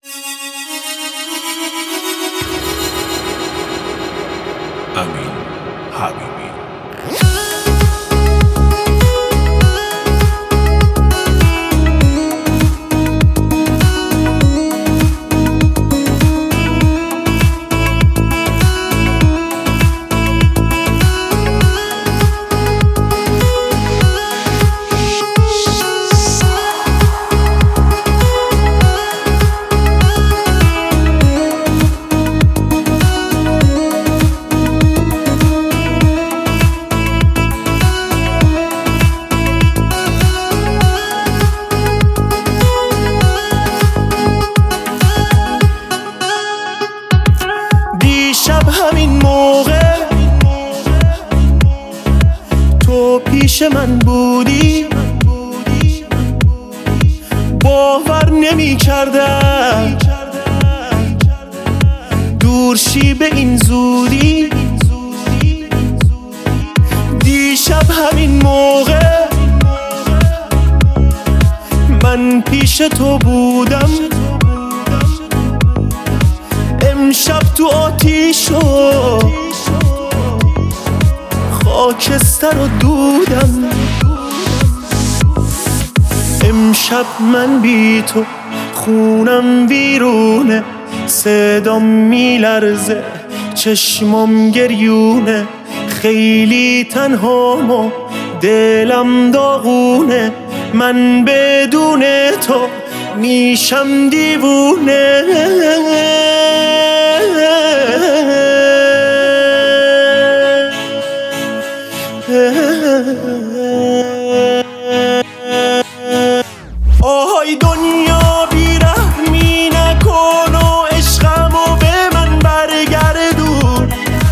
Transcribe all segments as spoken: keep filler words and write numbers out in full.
امین حبیبی. دیشب همین موقع تو پیش من بودی، باور نمی کردم دور شی به این زودی. دیشب همین موقع من پیش تو بودم، امشب تو آتیش و خاکستر و دودم. امشب من بی تو خونم بیرونه، صدام میلرزه چشمام گریونه، خیلی تنهام و دلم داغونه، من بدون تو میشم دیوونه. آهای دنیا بیرحمی نکن و عشقمو به من برگردون،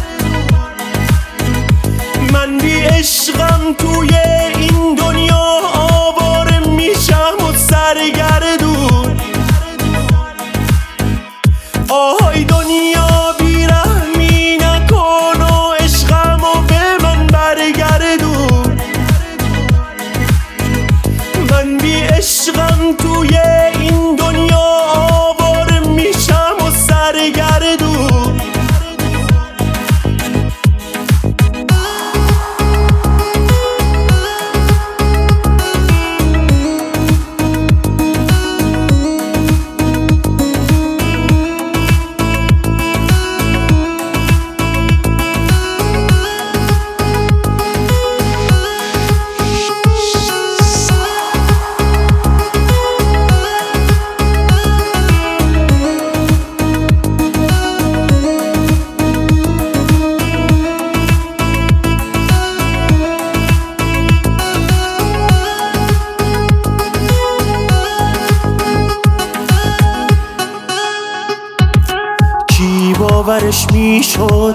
من بی عشقم توی این دنیا آواره میشم و سرگردون. آهای دنیا بیرحمی نکن و عشقمو به من برگردون، من بی عشقم توی این دنیا آواره میشم و سرگردون. کی باورش میشد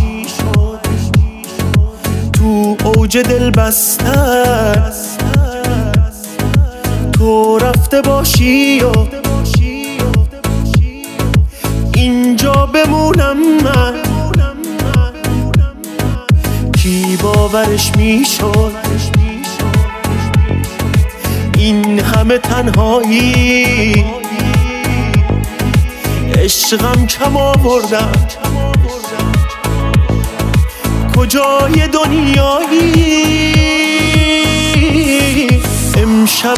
تو اوج دل بستن تو رفته باشی و اینجا بمونم من. کی باورش میشد این همه تنهایی، عشقم کم آوردم کجای دنیایی. امشب